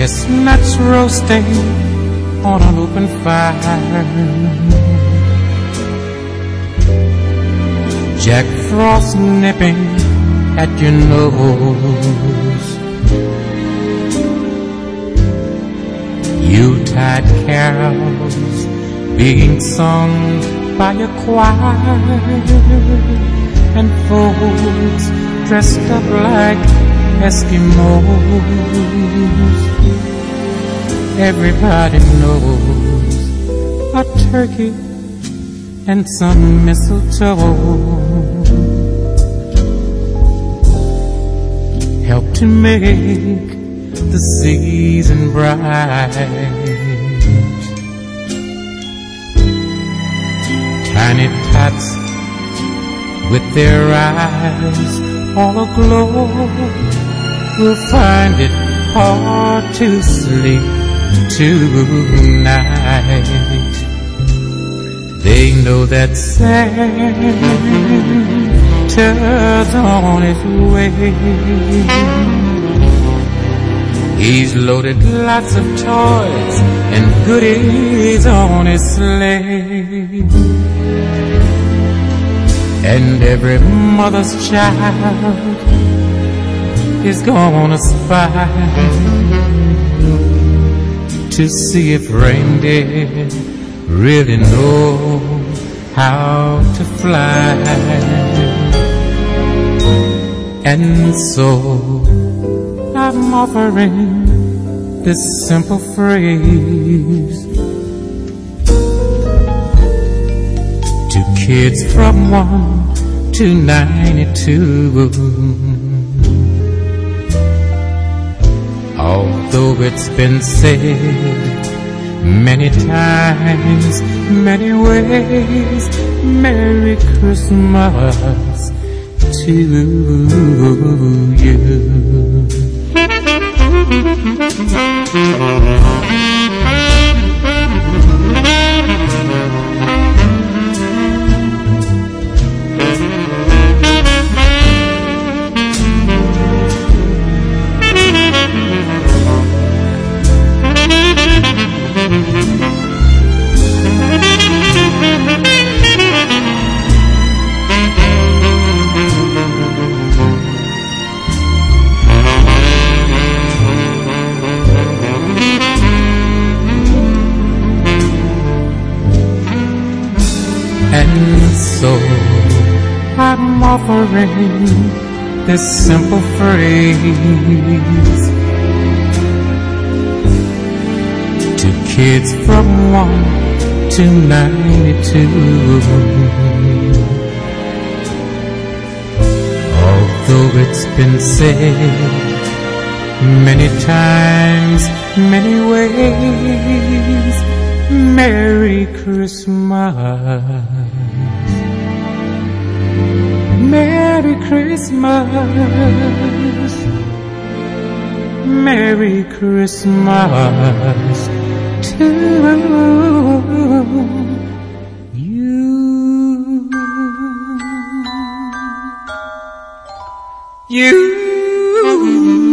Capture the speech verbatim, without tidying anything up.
chestnuts roasting on an open fire, Jack Frost nipping at your nose, Yuletide carols being sung by a choir, and folks dressed up like Eskimos. Everybody knows a turkey and some mistletoe help to make the season bright. Tiny tots with their eyes all aglow will find it hard to sleep tonight. They know that Santa's on his way. He's loaded lots of toys and goodies on his sleigh, and every mother's child is gonna spy to see if reindeer really know how to fly. And so I'm offering this simple phrase to kids from one to ninety-two. Although it's been said many times, many ways, Merry Christmas to you. And so I'm offering this simple phrase to kids from one to ninety-two. Although it's been said many times, many ways, Merry Christmas, Merry Christmas, Merry Christmas to you. You.